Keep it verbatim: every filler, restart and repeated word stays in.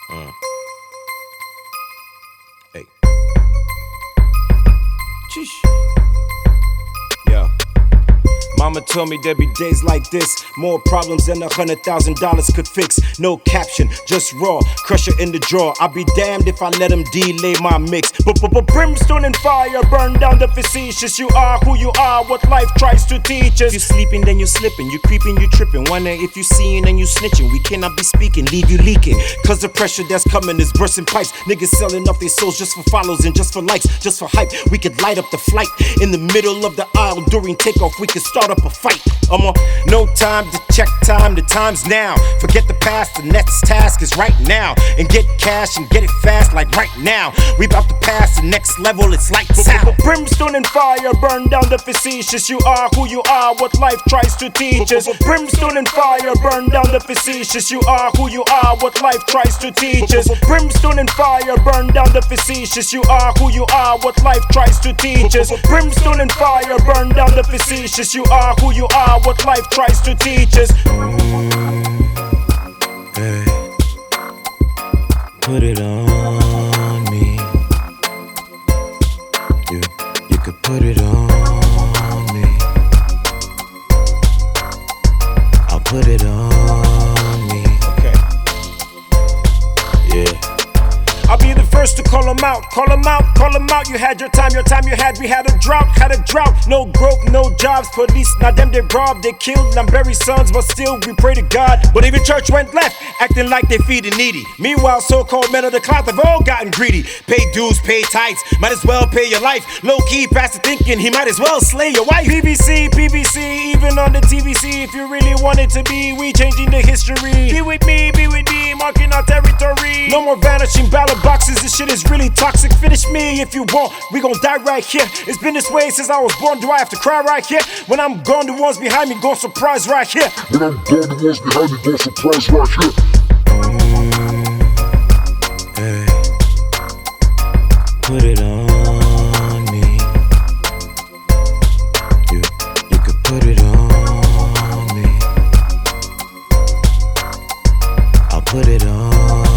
Uh. Hey. Sheesh. Yo. Mama told me there'd be days like this, more problems than a hundred thousand dollars could fix. No caption, just raw, crusher in the drawer. I'll be damned if I let him delay my mix. But but but brimstone and fire burn down the facetious. You are who you are, what life tries to teach us. You sleeping, then you slipping, you creeping, you tripping. Wonder if you seeing and you snitching. We cannot be speaking, leave you leaking. Cause the pressure that's coming is bursting pipes. Niggas selling off their souls just for follows and just for likes, just for hype. We could light up the flight in the middle of the aisle during takeoff. We could start up a fight. I'm on no time to check time, the time's now. Forget the past, the next task is right now. And get cash and get it fast like right now. We about to pass the next level, it's lights out. Brimstone and fire burn down the facetious. You are who you are, what life tries to teach us. Brimstone and fire burn down the facetious. You are who you are, what life tries to teach us. Brimstone and fire burn down the facetious. You are who you are, what life tries to teach us. Brimstone and fire burn down the facetious. You are who you are, what life tries to teach us. Hey, put it on me. You, you could put it on me. I'll put it on me. Okay. Yeah. I'll be the first to call them out, call them out, call them out. You had your time, your time you had, we had a drought, had a drought. No growth, no jobs, police, now them they robbed, they killed, and bury sons, but still we pray to God. But even church went left, acting like they feed the needy. Meanwhile, so-called men of the cloth have all gotten greedy. Pay dues, pay tithes, might as well pay your life. Low-key, pastor thinking he might as well slay your wife. P B C, P B C, even on the T V C, if you really want it to be, we changing the history. Be with me, be with me, marking our territory. No more vanishing ballot boxes, this shit is really toxic. Finish me if you want, we gon' die right here. It's been this way since I was born, do I have to cry right here? When I'm gone, the ones behind me gon' surprise right here. When I'm gone, the ones behind me gon' surprise right here. Hey, put it on me. You, you could put it on me. I'll put it on